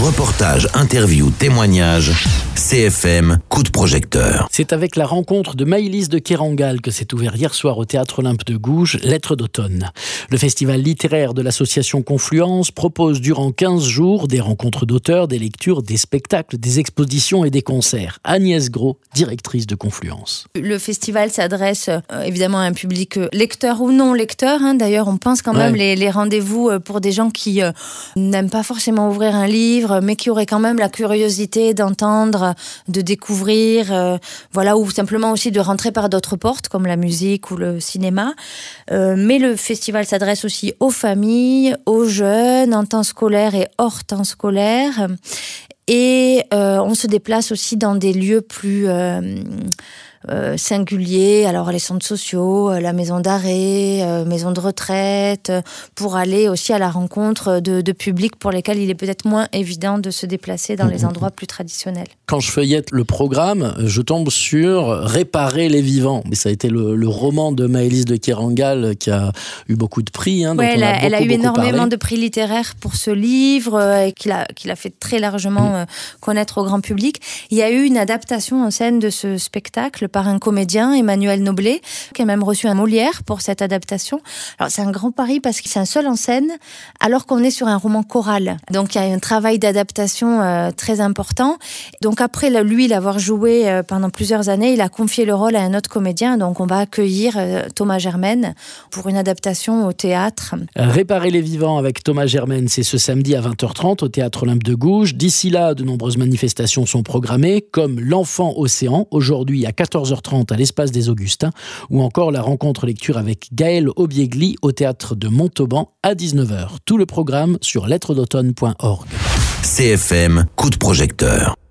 Reportages, interviews, témoignages, CFM, coup de projecteur. C'est avec la rencontre de Maëlys de Kerangal que s'est ouvert hier soir au Théâtre Olympe de Gouges, Lettres d'automne. Le festival littéraire de l'association Confluence propose durant 15 jours des rencontres d'auteurs, des lectures, des spectacles, des expositions et des concerts. Agnès Gros, directrice de Confluence. Le festival s'adresse évidemment à un public lecteur ou non lecteur. D'ailleurs, on pense quand même les rendez-vous pour des gens qui n'aiment pas forcément ouvrir un livre, mais qui auraient quand même la curiosité d'entendre, de découvrir, ou simplement aussi de rentrer par d'autres portes, comme la musique ou le cinéma. Mais le festival s'adresse aussi aux familles, aux jeunes, en temps scolaire et hors temps scolaire. Et on se déplace aussi dans des lieux plus singuliers, alors les centres sociaux, la maison d'arrêt, maison de retraite, pour aller aussi à la rencontre de publics pour lesquels il est peut-être moins évident de se déplacer dans les endroits plus traditionnels. Quand je feuillette le programme, je tombe sur Réparer les vivants. Mais ça a été le roman de Maëlys de Kerangal qui a eu beaucoup de prix. Elle a eu énormément de prix littéraires pour ce livre, qu'il a fait très largement connaître au grand public. Il y a eu une adaptation en scène de ce spectacle par un comédien, Emmanuel Noblet, qui a même reçu un Molière pour cette adaptation. Alors c'est un grand pari parce que c'est un seul en scène, alors qu'on est sur un roman choral. Donc il y a un travail d'adaptation très important. Donc après lui l'avoir joué pendant plusieurs années, il a confié le rôle à un autre comédien. Donc on va accueillir Thomas Germaine pour une adaptation au théâtre. Réparer les vivants avec Thomas Germaine, c'est ce samedi à 20h30 au Théâtre Olympe de Gouges. D'ici là, de nombreuses manifestations sont programmées, comme l'Enfant Océan, aujourd'hui à 14h30 à l'Espace des Augustins, ou encore la rencontre lecture avec Gaël Obiegli au Théâtre de Montauban à 19h. Tout le programme sur lettresdautomne.org. CFM, coup de projecteur.